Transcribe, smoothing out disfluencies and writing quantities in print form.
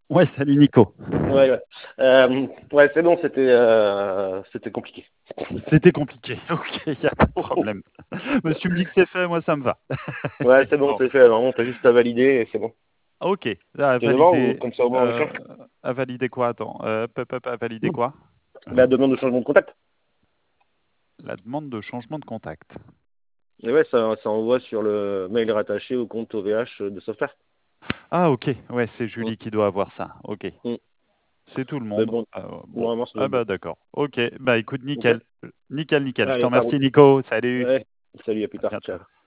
Ouais, salut Nico. Ouais, ouais. Ouais, c'est bon, c'était compliqué. C'était compliqué. Ok, il n'y a pas de problème. Mais si tu me dis que c'est fait, moi ça me va. Ouais, c'est bon, Bon, c'est fait. Alors, t'as juste à valider et c'est bon. ok. À Tu veux voir ou valider. comme ça au moins on est sûr? À valider quoi? Attends. À valider quoi? La demande de changement de contact. La demande de changement de contact. Et ouais, ça envoie sur le mail rattaché au compte OVH de software. Ah, ok. Ouais, c'est Mm, Julie qui doit avoir ça. Ok. mm. C'est tout le Mais monde. bon, Bon. normalement, ça doit Ah être bon. bah d'accord. Ok. Bah écoute, Ok? nickel. Nickel, nickel. Je te Allez, ça roule. remercie Nico. Salut. Ouais. Salut, à plus À tard. bientôt. Ciao.